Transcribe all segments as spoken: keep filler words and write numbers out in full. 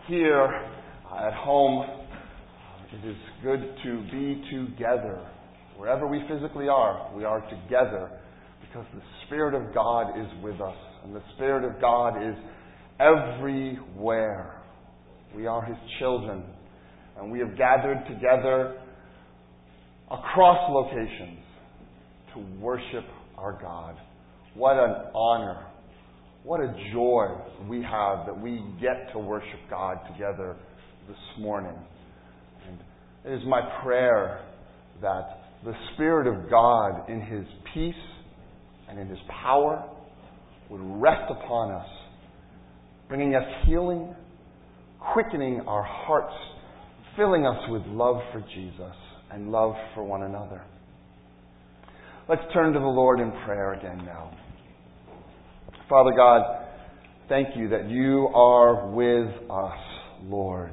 here at home, it is good to be together. Wherever we physically are, we are together because the Spirit of God is with us. And the Spirit of God is everywhere. We are His children. And we have gathered together across locations to worship our God. What an honor. What a joy we have that we get to worship God together this morning. And it is my prayer that the Spirit of God in His peace and in His power would rest upon us, bringing us healing, quickening our hearts, filling us with love for Jesus and love for one another. Let's turn to the Lord in prayer again now. Father God, thank you that you are with us, Lord.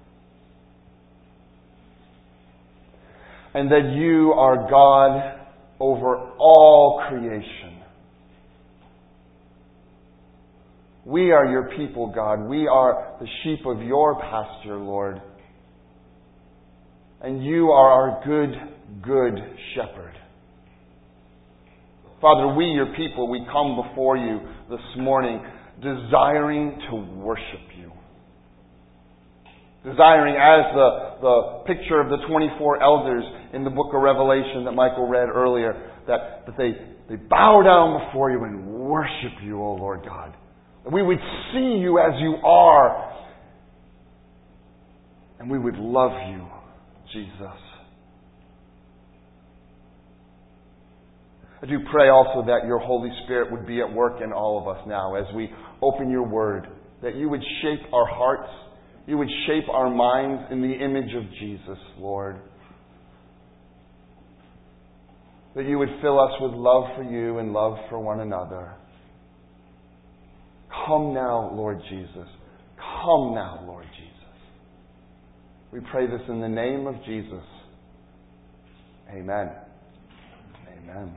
And that you are God over all creation. We are your people, God. We are the sheep of your pasture, Lord. And you are our good, good shepherd. Father, we, your people, we come before you this morning desiring to worship you. Desiring, as the, the picture of the twenty-four elders in the book of Revelation that Michael read earlier, that, that they, they bow down before you and worship you, O Lord God. That we would see you as you are, and we would love you, Jesus. I do pray also that your Holy Spirit would be at work in all of us now as we open your word, that you would shape our hearts, you would shape our minds in the image of Jesus, Lord. That you would fill us with love for you and love for one another. Come now, Lord Jesus. Come now, Lord Jesus. We pray this in the name of Jesus. Amen. Amen.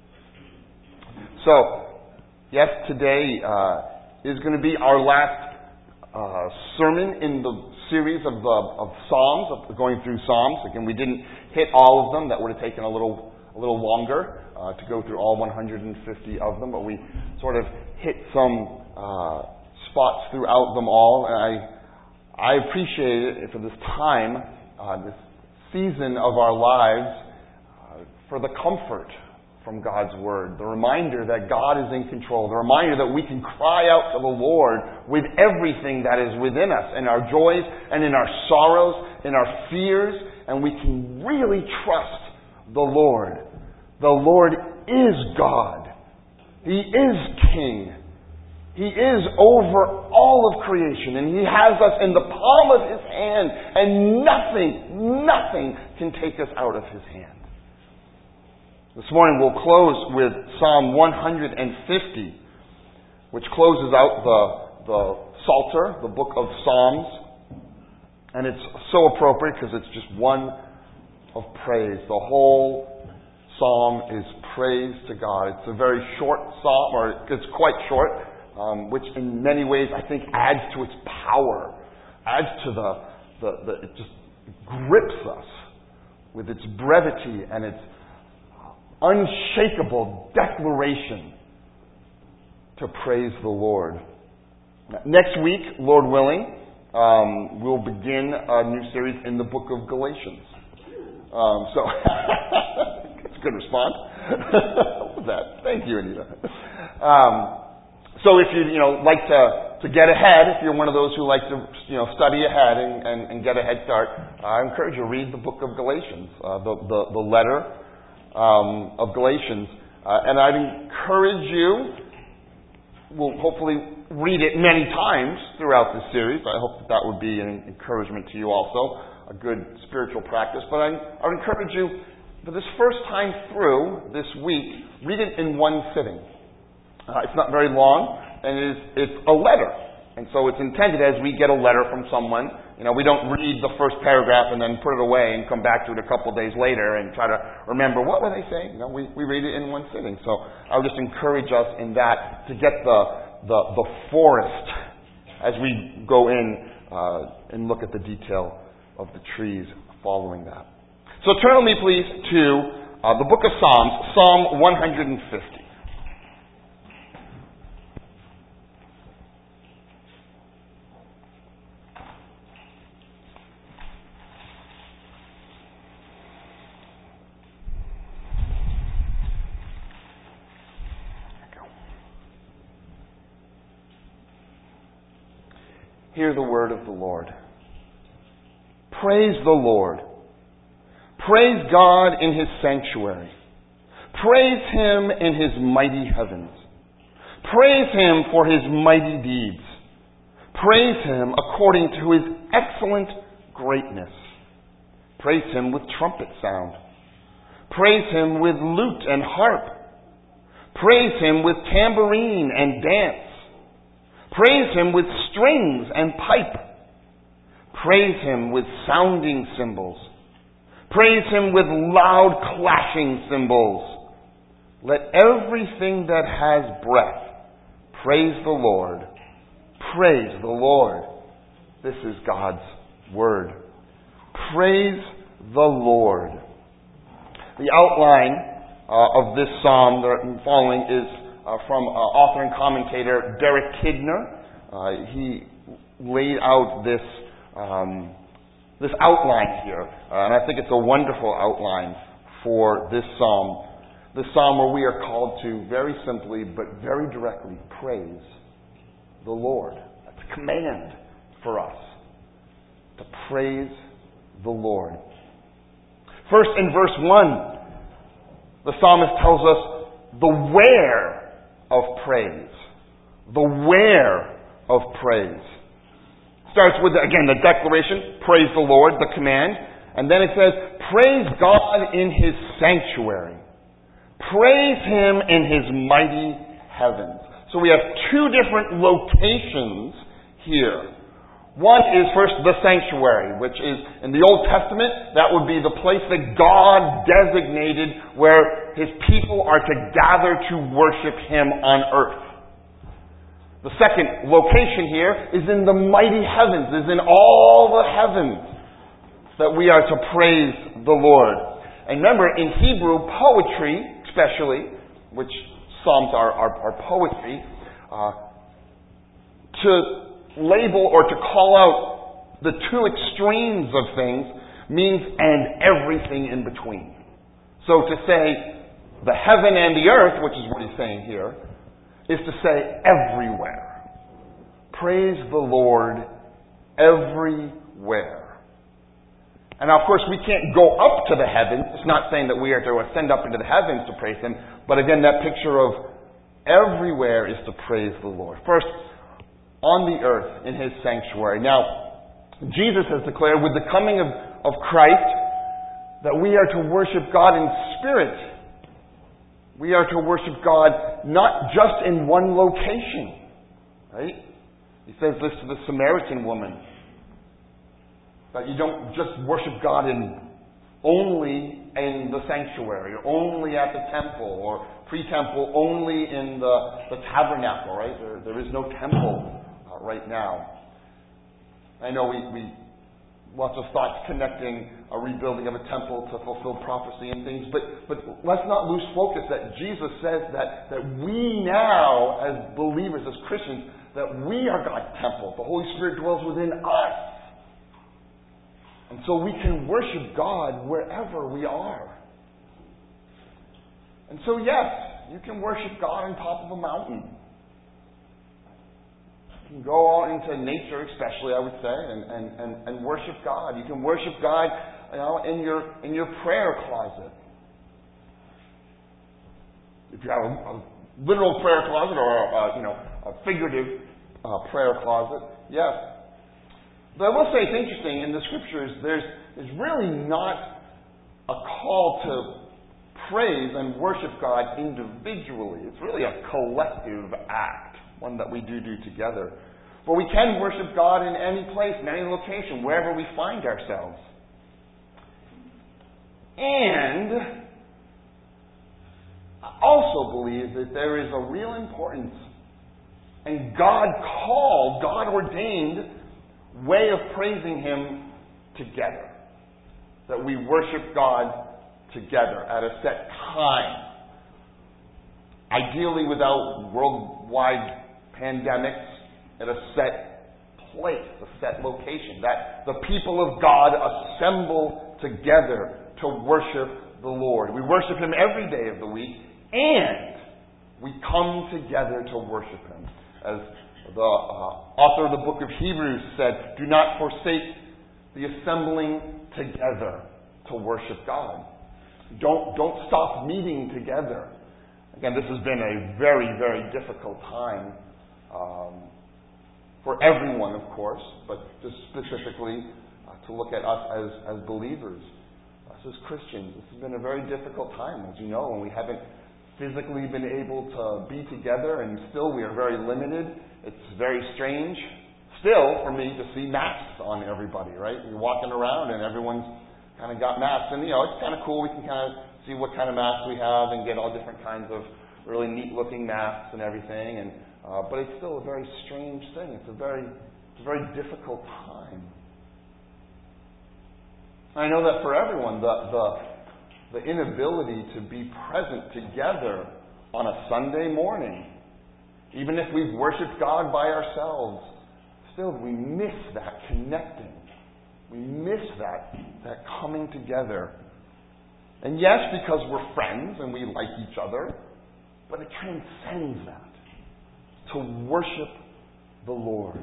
So, yes, today uh, is going to be our last uh, sermon in the series of the of Psalms, of going through Psalms. Again, we didn't hit all of them. That would have taken a little a little longer uh, to go through all one hundred fifty of them, but we sort of hit some uh, spots throughout them all, and I I appreciate it for this time, uh, this season of our lives, uh, for the comfort from God's Word. The reminder that God is in control. The reminder that we can cry out to the Lord with everything that is within us, in our joys and in our sorrows, in our fears, and we can really trust the Lord. The Lord is God. He is King. He is over all of creation, and He has us in the palm of His hand, and nothing, nothing can take us out of His hand. This morning we'll close with Psalm one hundred fifty, which closes out the, the Psalter, the book of Psalms. And it's so appropriate because it's just one of praise. The whole psalm is praise to God. It's a very short psalm, or it's quite short, um, which in many ways I think adds to its power, adds to the, the, the it just grips us with its brevity and its unshakable declaration to praise the Lord. Next week, Lord willing, um, we'll begin a new series in the book of Galatians. Um, so, that's a good response. What was that? Thank you, Anita. Um, so if you, you know, like to, to get ahead, if you're one of those who like to, you know, study ahead and, and, and get a head start, I encourage you to read the book of Galatians, uh, the, the, the letter Um, of Galatians. Uh, and I'd encourage you, we'll hopefully read it many times throughout this series. I hope that that would be an encouragement to you also, a good spiritual practice. But I, I would encourage you, for this first time through this week, read it in one sitting. Uh, it's not very long, and it is, it's a letter. And so it's intended as we get a letter from someone. You know, we don't read the first paragraph and then put it away and come back to it a couple of days later and try to remember, what were they saying? You know, we, we read it in one sitting. So I would just encourage us in that to get the the, the forest as we go in uh, and look at the detail of the trees following that. So turn with me, please, to uh, the book of Psalms, Psalm one hundred fifty. Hear the word of the Lord. Praise the Lord. Praise God in His sanctuary. Praise Him in His mighty heavens. Praise Him for His mighty deeds. Praise Him according to His excellent greatness. Praise Him with trumpet sound. Praise Him with lute and harp. Praise Him with tambourine and dance. Praise Him with strings and pipe. Praise Him with sounding cymbals. Praise Him with loud clashing cymbals. Let everything that has breath praise the Lord. Praise the Lord. This is God's word. Praise the Lord. The outline uh, of this psalm that I'm following is Uh, from uh, author and commentator Derek Kidner. Uh, he laid out this um, this outline here, uh, and I think it's a wonderful outline for this psalm. The psalm where we are called to very simply but very directly praise the Lord. That's a command for us to praise the Lord. First, in verse one, the psalmist tells us the where of praise. The where of praise. Starts with, again, the declaration, praise the Lord, the command. And then it says, praise God in His sanctuary. Praise Him in His mighty heavens. So we have two different locations here. One is first the sanctuary, which is in the Old Testament, that would be the place that God designated where His people are to gather to worship Him on earth. The second location here is in the mighty heavens, is in all the heavens that we are to praise the Lord. And remember, in Hebrew poetry, especially, which Psalms are, are, are poetry, uh, to label or to call out the two extremes of things means and everything in between. So to say the heaven and the earth, which is what he's saying here, is to say everywhere. Praise the Lord everywhere. And now, of course, we can't go up to the heavens. It's not saying that we are to ascend up into the heavens to praise Him. But again, that picture of everywhere is to praise the Lord. First, on the earth in His sanctuary. Now, Jesus has declared with the coming of, of Christ that we are to worship God in spirit. We are to worship God not just in one location. Right? He says this to the Samaritan woman. That you don't just worship God in only in the sanctuary, or only at the temple, or pre-temple, only in the, the tabernacle, right? There, there is no temple right now. I know we, we lots of thoughts connecting a rebuilding of a temple to fulfill prophecy and things, but but let's not lose focus that Jesus says that that we now, as believers, as Christians, that we are God's temple. The Holy Spirit dwells within us. And so we can worship God wherever we are. And so yes, you can worship God on top of a mountain. You can go out into nature, especially, I would say, and, and, and, and worship God. You can worship God, you know, in your in your prayer closet. If you have a, a literal prayer closet or a, a you know a figurative uh, prayer closet, yes. But I will say it's interesting in the Scriptures. There's there's really not a call to praise and worship God individually. It's really a collective act. One that we do do together. But we can worship God in any place, in any location, wherever we find ourselves. And I also believe that there is a real importance, and God called, God ordained way of praising Him together. That we worship God together at a set time. Ideally without worldwide pandemics, at a set place, a set location. That the people of God assemble together to worship the Lord. We worship Him every day of the week, and we come together to worship Him. As the uh, author of the book of Hebrews said, do not forsake the assembling together to worship God. Don't, don't stop meeting together. Again, this has been a very, very difficult time um, for everyone, of course, but just specifically uh, to look at us as, as believers, us as Christians. This has been a very difficult time, as you know, and we haven't physically been able to be together, and still we are very limited. It's very strange, still, for me to see masks on everybody, right? You're walking around and everyone's kind of got masks, and you know, it's kind of cool. We can kind of see what kind of masks we have and get all different kinds of really neat-looking masks and everything. And uh, but it's still a very strange thing. It's a very, it's a very difficult time. I know that for everyone, the the, the inability to be present together on a Sunday morning, even if we've worshipped God by ourselves, still we miss that connecting. We miss that that coming together. And yes, because we're friends and we like each other, but it transcends that to worship the Lord.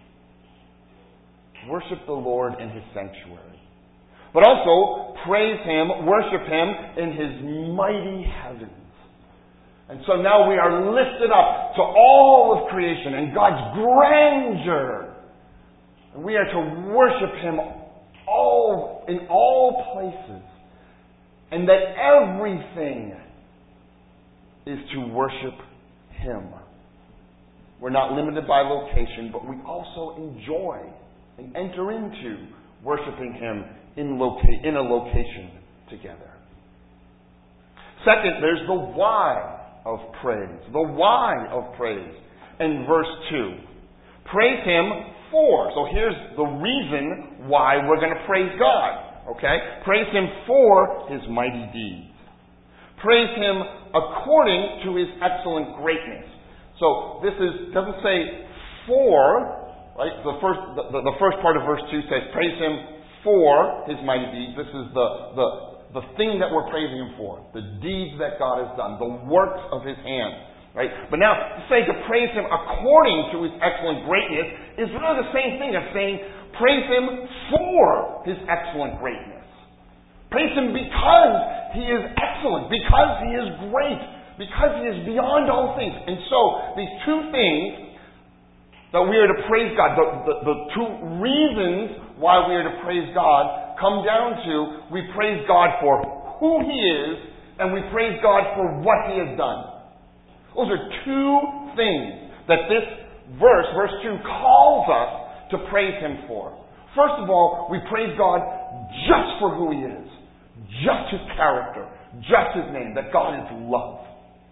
Worship the Lord in His sanctuary. But also praise Him, worship Him in His mighty heavens. And so now we are lifted up to all of creation and God's grandeur. And we are to worship Him all in all places. And that everything is to worship Him. We're not limited by location, but we also enjoy and enter into worshiping Him in, loca- in a location together. Second, there's the why of praise. The why of praise in verse two. Praise Him for. So here's the reason why we're going to praise God. Okay? Praise Him for His mighty deeds. Praise Him according to His excellent greatness. So this is doesn't say for, right? The first the, the first part of verse two says praise Him for His mighty deeds. This is the the the thing that we're praising Him for, the deeds that God has done, the works of His hands. Right? But now to say to praise Him according to His excellent greatness is really the same thing as saying praise Him for His excellent greatness. Praise Him because He is excellent, because He is great, because He is beyond all things. And so, these two things that we are to praise God, the, the, the two reasons why we are to praise God, come down to we praise God for who He is, and we praise God for what He has done. Those are two things that this verse, verse two, calls us to praise Him for. First of all, we praise God just for who He is. Just His character. Just His name. That God is love.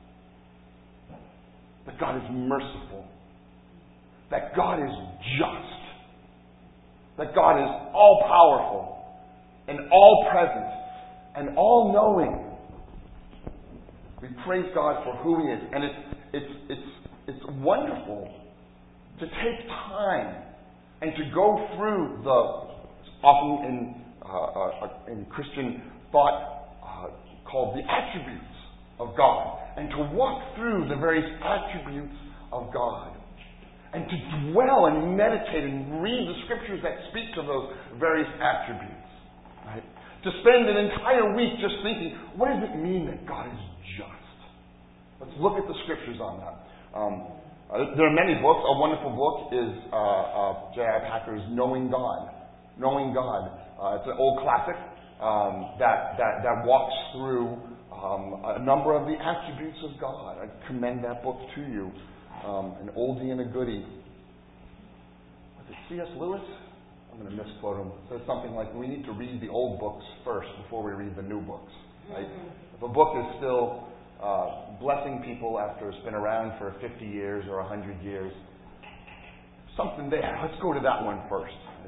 That God is merciful. That God is just. That God is all-powerful and all-present and all-knowing. We praise God for who He is. And it's, it's, it's, it's wonderful to take time and to go through the, often in, uh, uh, in Christian thought, uh, called the attributes of God. And to walk through the various attributes of God. And to dwell and meditate and read the scriptures that speak to those various attributes. Right? To spend an entire week just thinking, what does it mean that God is just? Let's look at the scriptures on that. Um, uh, there are many books. A wonderful book is uh, uh, J I Packer's Knowing God. Knowing God. Uh, it's an old classic um, that, that, that walks through um, a number of the attributes of God. I commend that book to you. Um, an oldie and a goodie. Was it C S Lewis? I'm going to misquote him. It says something like, we need to read the old books first before we read the new books. Right? If a book is still uh, blessing people after it's been around for fifty years or one hundred years, something there. Let's go to that one first.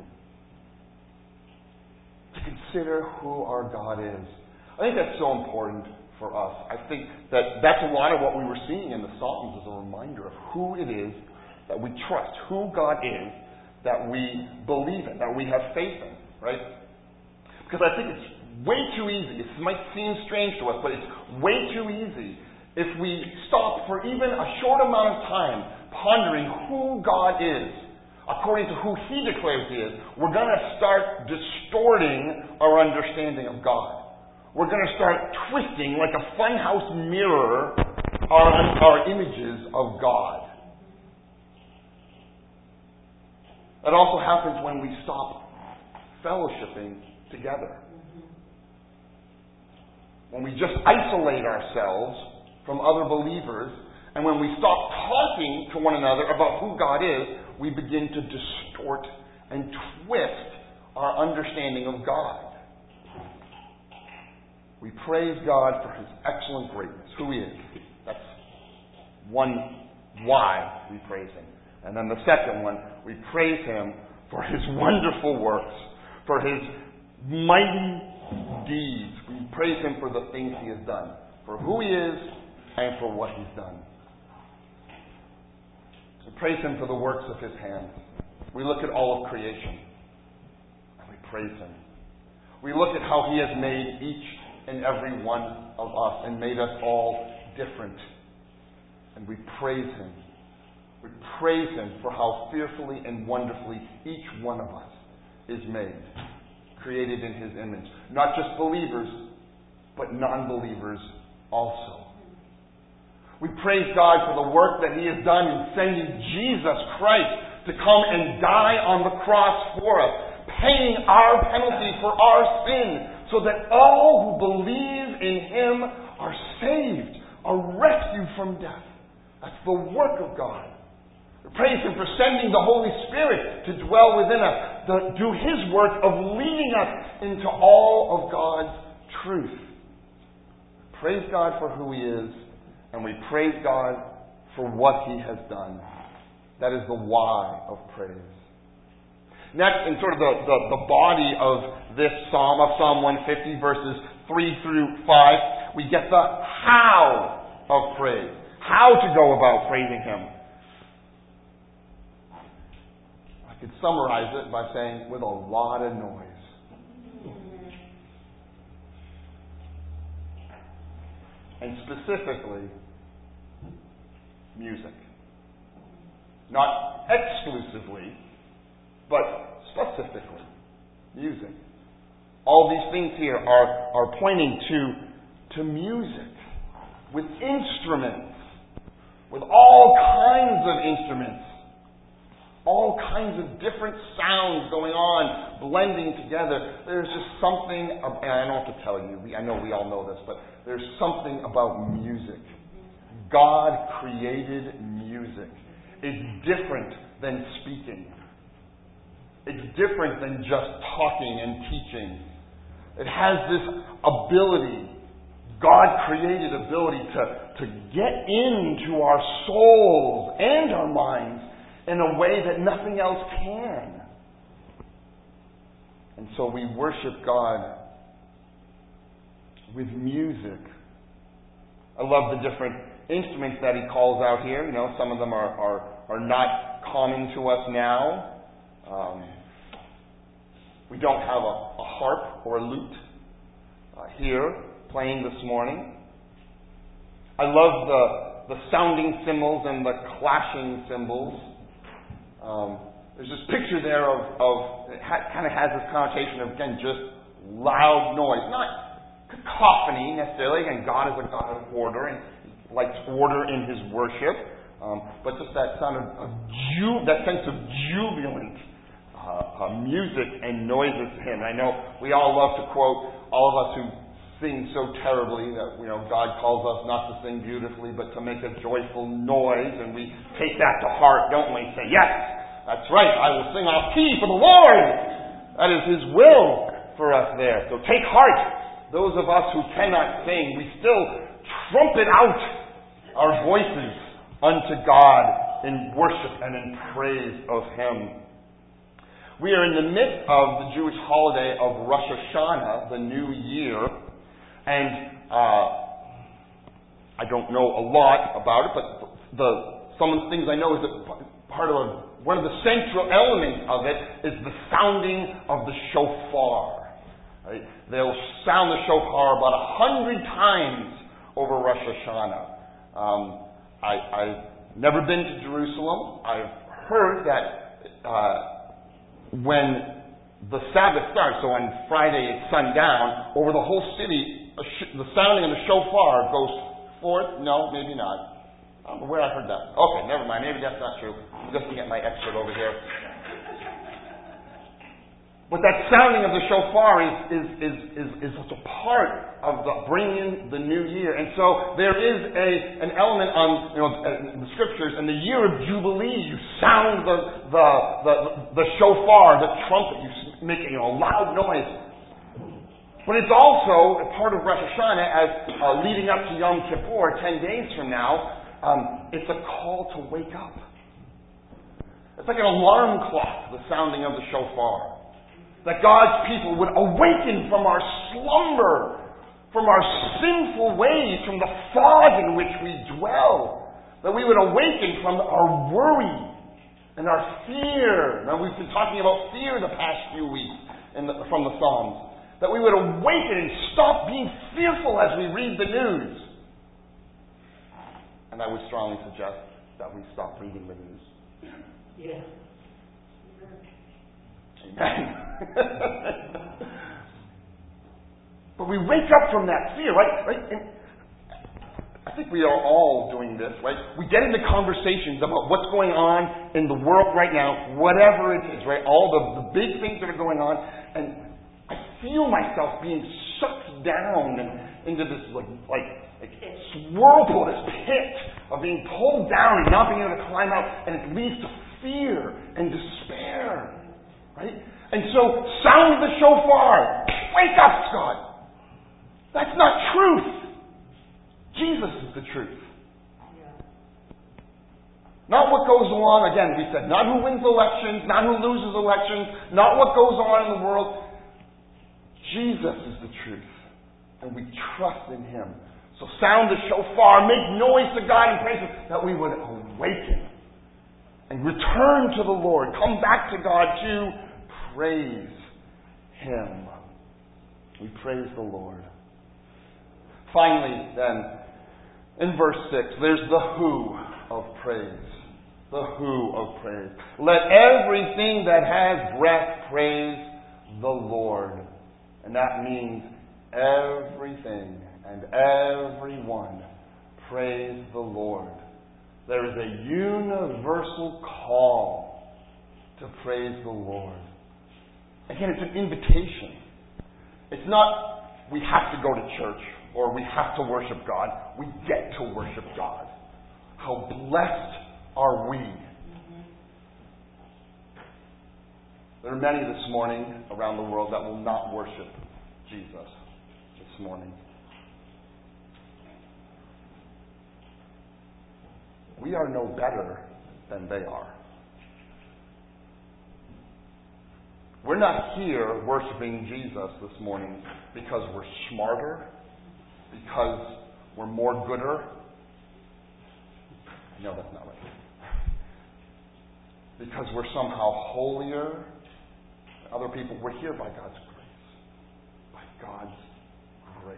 consider who our God is. I think that's so important for us. I think that that's a lot of what we were seeing in the Psalms as a reminder of who it is that we trust, who God is that we believe in, that we have faith in, right? Because I think it's way too easy. It might seem strange to us, but it's way too easy if we stop for even a short amount of time pondering who God is according to who He declares He is. We're going to start distorting our understanding of God. We're going to start twisting like a funhouse mirror our, our images of God. That also happens when we stop fellowshipping together. When we just isolate ourselves from other believers, and when we stop talking to one another about who God is, we begin to distort and twist our understanding of God. We praise God for His excellent greatness, who He is. That's one why we praise Him. And then the second one, we praise Him for His wonderful works, for His mighty deeds. We praise Him for the things He has done, for who He is and for what He's done. We praise Him for the works of His hands. We look at all of creation and we praise Him. We look at how He has made each and every one of us and made us all different. And we praise Him. We praise Him for how fearfully and wonderfully each one of us is made, created in His image. Not just believers, but non-believers also. We praise God for the work that He has done in sending Jesus Christ to come and die on the cross for us, paying our penalty for our sin, so that all who believe in Him are saved, are rescued from death. That's the work of God. We praise Him for sending the Holy Spirit to dwell within us, to do His work of leading us into all of God's truth. Praise God for who He is, and we praise God for what He has done. That is the why of praise. Next, in sort of the, the, the body of this psalm, of Psalm one fifty, verses three through five, we get the how of praise. How to go about praising Him. I could summarize it by saying, with a lot of noise. And specifically, music. Not exclusively, but specifically, music. All these things here are, are pointing to, to music, with instruments, with all kinds of instruments, all kinds of different sounds going on, blending together. There's just something, and I don't have to tell you, I know we all know this, but there's something about music. God created music. It's different than speaking. It's different than just talking and teaching. It has this ability, God created ability to, to get into our souls and our minds in a way that nothing else can. And so we worship God with music. I love the different instruments that he calls out here. You know, some of them are, are, are not common to us now. Um, we don't have a, a harp or a lute uh, here playing this morning. I love the, the sounding cymbals and the clashing cymbals. Um, there's this picture there of, of it ha- kind of has this connotation of, again, just loud noise. Not cacophony necessarily. Again, God is a God of order and He likes order in His worship. Um, but just that sound of, of ju- that sense of jubilant uh, uh, music and noises to Him. And I know we all love to quote, all of us who sing so terribly that, you know, God calls us not to sing beautifully, but to make a joyful noise, and we take that to heart, don't we? Say, yes, that's right, I will sing off key for the Lord. That is His will for us there. So take heart, those of us who cannot sing, we still trumpet out our voices unto God in worship and in praise of Him. We are in the midst of the Jewish holiday of Rosh Hashanah, the New Year, and uh, I don't know a lot about it, but the some of the things I know is that part of a, one of the central elements of it is the sounding of the shofar. Right? They'll sound the shofar about a hundred times over Rosh Hashanah. Um, I, I've never been to Jerusalem. I've heard that uh, when the Sabbath starts, so on Friday at sundown, over the whole city, the sounding of the shofar goes forth. No, maybe not. I don't know where I heard that. Okay, never mind. Maybe that's not true. I'm just going to get my expert over here. But that sounding of the shofar is is is is, is a part of the bringing the new year, and so there is a an element on you know in the scriptures. In the year of Jubilee, you sound the the the, the shofar, the trumpet. You make you know a loud noise. But it's also a part of Rosh Hashanah as uh, leading up to Yom Kippur, ten days from now. Um, it's a call to wake up. It's like an alarm clock, the sounding of the shofar. That God's people would awaken from our slumber, from our sinful ways, from the fog in which we dwell. That we would awaken from our worry and our fear. Now, we've been talking about fear the past few weeks in the, from the Psalms. That we would awaken and stop being fearful as we read the news. And I would strongly suggest that we stop reading the news. Yeah. Amen. But we wake up from that fear, right? right? And I think we are all doing this, right? We get into conversations about what's going on in the world right now, whatever it is, right? All the, the big things that are going on, and I feel myself being sucked down into this like like, like whirlpool, this pit of being pulled down and not being able to climb out, and it leads to fear and despair. Right? And so, sound the shofar. Wake up, Scott. That's not truth. Jesus is the truth. Yeah. Not what goes along, again, we said, not who wins elections, not who loses elections, not what goes on in the world. Jesus is the truth. And we trust in Him. So sound the shofar, make noise to God and praise Him, that we would awaken and return to the Lord. Come back to God to praise Him. We praise the Lord. Finally, then, in verse six, there's the who of praise. The who of praise. Let everything that has breath praise the Lord. And that means everything and everyone praise the Lord. There is a universal call to praise the Lord. Again, it's an invitation. It's not we have to go to church or we have to worship God. We get to worship God. How blessed are we? There are many this morning around the world that will not worship Jesus this morning. We are no better than they are. We're not here worshiping Jesus this morning because we're smarter, because we're more gooder. No, that's not right. Because we're somehow holier than other people. We're here by God's grace. By God's grace.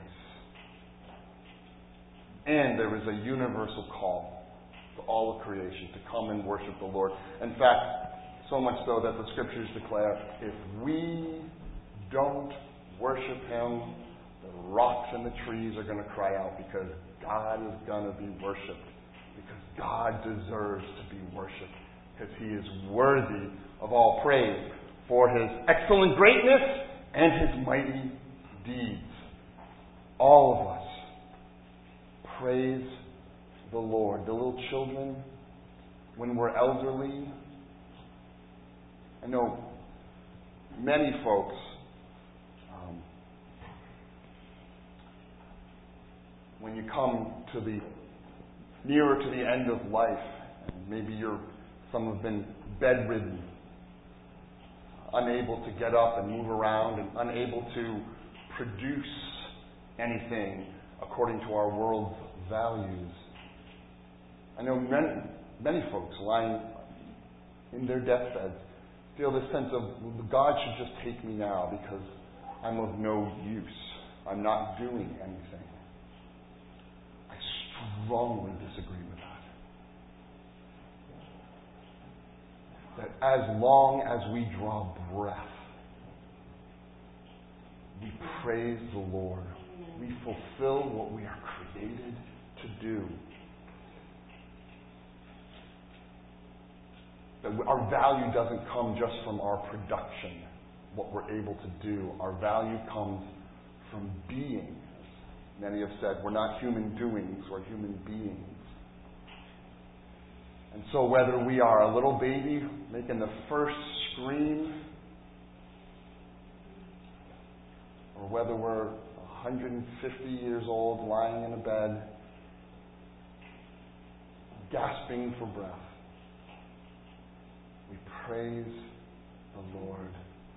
And there is a universal call to all of creation to come and worship the Lord. In fact, so much so that the Scriptures declare, if we don't worship Him, the rocks and the trees are going to cry out because God is going to be worshipped. Because God deserves to be worshipped. Because He is worthy of all praise for His excellent greatness and His mighty deeds. All of us praise the Lord. The little children, when we're elderly, I know many folks um, when you come to the nearer to the end of life, and maybe you're some have been bedridden. unable to get up and move around and unable to produce anything according to our world's values. I know many, many folks lying in their deathbeds feel this sense of, well, God should just take me now because I'm of no use. I'm not doing anything. I strongly disagree with that. That as long as we draw breath, we praise the Lord. We fulfill what we are created to do. That our value doesn't come just from our production, what we're able to do. Our value comes from being. Many have said we're not human doings, we're human beings. And so whether we are a little baby making the first scream, or whether we're one hundred fifty years old lying in a bed, gasping for breath, we praise the Lord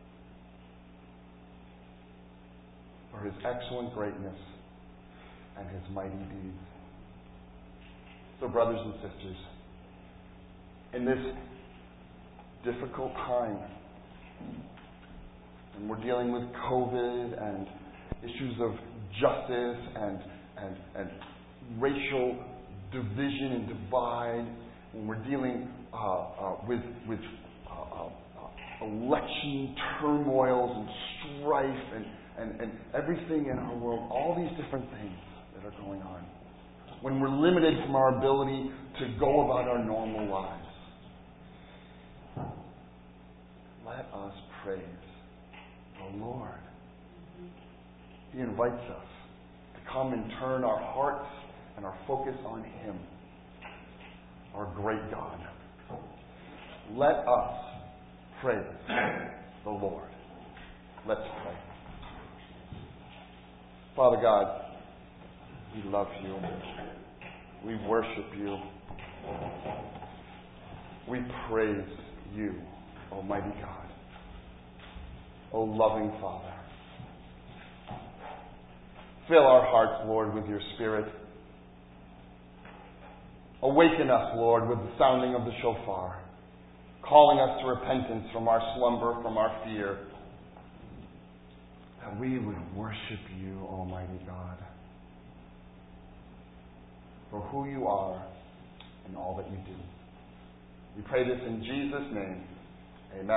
for His excellent greatness and His mighty deeds. So, brothers and sisters, in this difficult time, and we're dealing with COVID and issues of justice and, and, and racial division and divide, when we're dealing uh, uh, with, with uh, uh, election turmoils and strife and, and, and everything in our world, all these different things that are going on, when we're limited from our ability to go about our normal lives, let us praise the Lord. He invites us to come and turn our hearts and our focus on Him, our great God. Let us praise the Lord. Let's pray. Father God, we love You. We worship You. We praise You, Almighty God. O loving Father, fill our hearts, Lord, with Your Spirit. Awaken us, Lord, with the sounding of the shofar, calling us to repentance from our slumber, from our fear, that we would worship You, Almighty God, for who You are and all that You do. We pray this in Jesus' name. Amen.